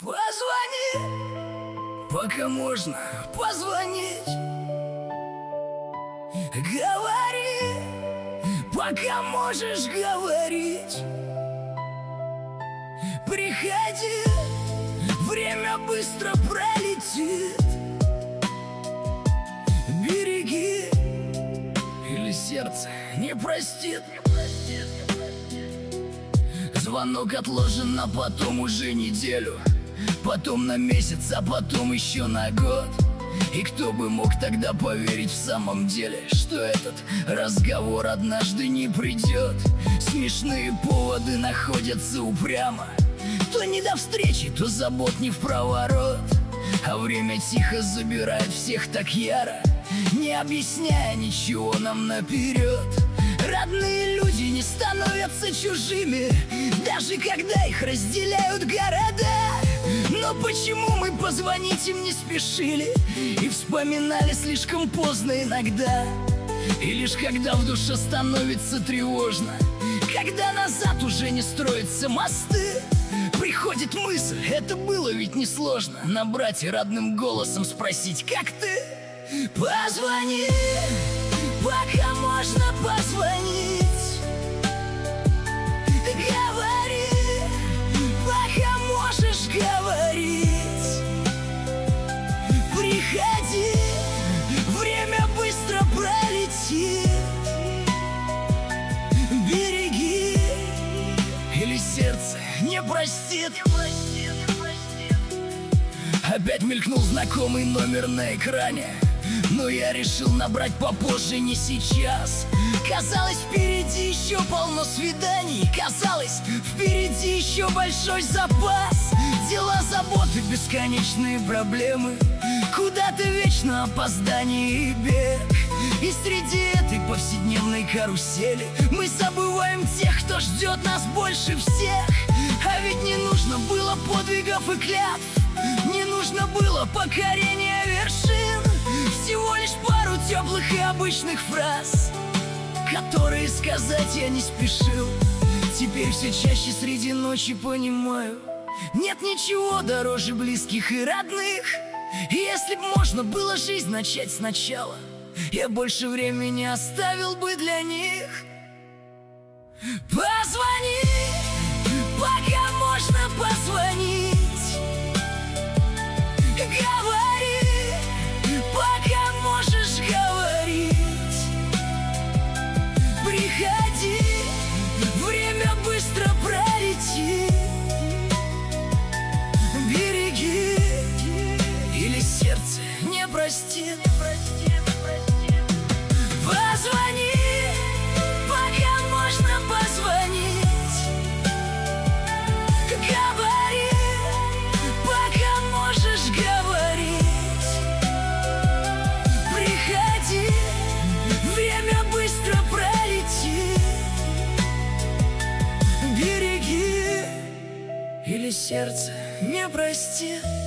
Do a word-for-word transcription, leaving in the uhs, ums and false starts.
Позвони, пока можно позвонить. Говори, пока можешь говорить. Приходи, время быстро пролетит. Береги, или сердце не простит. Звонок отложен на потом уже неделю, потом на месяц, а потом еще на год. И кто бы мог тогда поверить в самом деле, что этот разговор однажды не придет. Смешные поводы находятся упрямо, то не до встречи, то забот не впроворот. А время тихо забирает всех так яро, не объясняя ничего нам наперед. Родные люди не становятся чужими, даже когда их разделяют города. Но почему мы позвонить им не спешили и вспоминали слишком поздно иногда? И лишь когда в душе становится тревожно, когда назад уже не строятся мосты, приходит мысль, это было ведь несложно, набрать и родным голосом спросить: как ты? Позвони, пока можно позвонить. Говори, пока можешь говорить. Приходи, время быстро пролетит. Береги, или сердце не простит. Опять мелькнул знакомый номер на экране, но я решил набрать попозже, не сейчас. Казалось, впереди еще полно свиданий, казалось, впереди еще большой запас. Дела, заботы, бесконечные проблемы, куда-то вечно опоздание и бег. И среди этой повседневной карусели мы забываем тех, кто ждет нас больше всех. А ведь не нужно было подвигов и клятв, не нужно было покорения вершин. Всего лишь пару теплых и обычных фраз, которые сказать я не спешил. Теперь все чаще среди ночи понимаю, нет ничего дороже близких и родных. И если б можно было жизнь начать сначала, я больше времени оставил бы для них. Позвони, пока можно позвонить. Говори, пока можешь говорить. Приходи, время быстро пролетит. Береги, или сердце не простит. Позвони, пока можно позвонить. Говори, пока можешь говорить. Приходи, время быстро пролетит. Береги, или сердце не простит.